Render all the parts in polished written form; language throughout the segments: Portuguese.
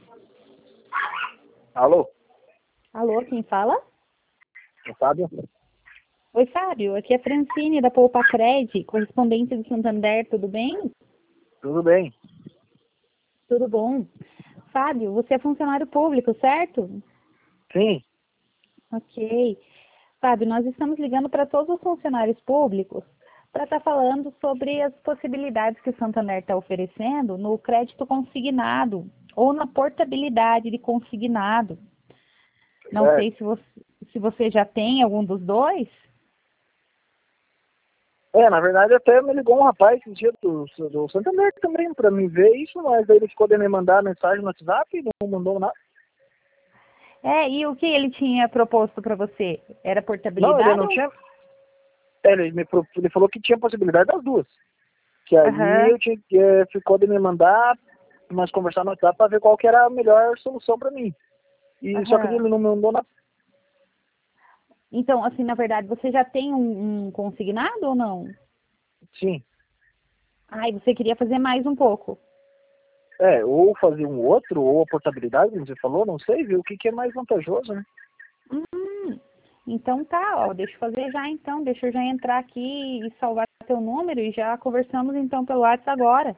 Alô? Alô, quem fala? É Fábio? Oi, Fábio. Aqui é a Francine, da Poupa Cred, correspondente do Santander, tudo bem? Tudo bem? Tudo bom. Fábio, você é funcionário público, certo? Sim. Ok. Fábio, nós estamos ligando para todos os funcionários públicos para estar falando sobre as possibilidades que o Santander está oferecendo no crédito consignado ou na portabilidade de consignado. Não sei Certo. se você já tem algum dos dois. Na verdade até me ligou um rapaz esse dia do Santander também pra me ver isso, mas aí ele ficou de me mandar mensagem no WhatsApp e não mandou nada. E o que ele tinha proposto para você? Era Não, ele portabilidade não ou... tinha. Ele falou que tinha possibilidade das duas. Que aí Aham, eu tinha que ficou de me mandar, nós conversar no WhatsApp pra ver qual que era a melhor solução pra mim. E só que ele aham. não me mandou nada. Então, assim, na verdade, você já tem um consignado ou não? Sim. Ai, você queria fazer mais um pouco. Ou fazer um outro, ou a portabilidade, como você falou, não sei, viu? O que é mais vantajoso, né? Hum, então tá, ó, deixa eu fazer já então, deixa eu já entrar aqui e salvar teu número e já conversamos então pelo WhatsApp agora.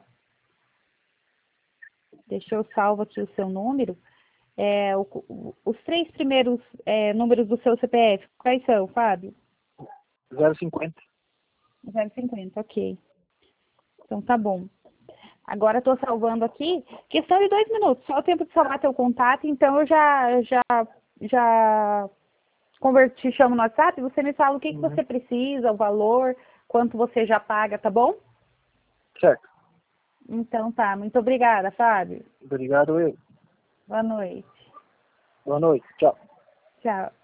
Deixa eu salvo aqui o seu número. Os três primeiros números do seu CPF, quais são, Fábio? 0,50. 050, ok. Então tá bom. Agora estou salvando aqui. Questão de 2 minutos, só o tempo de salvar teu contato, então eu já te chamo no WhatsApp, você me fala o que Uhum. você precisa, o valor, quanto você já paga, tá bom? Certo. Então tá, muito obrigada, Fábio. Obrigado, eu. Boa noite. Boa noite. Tchau. Tchau.